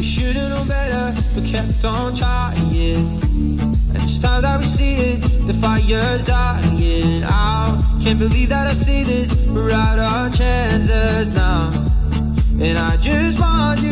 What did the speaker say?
We should've known better, but kept on trying. And it's time that we see it, the fire's dying out. Can't believe that I see this, we're out our chances now. And I just want you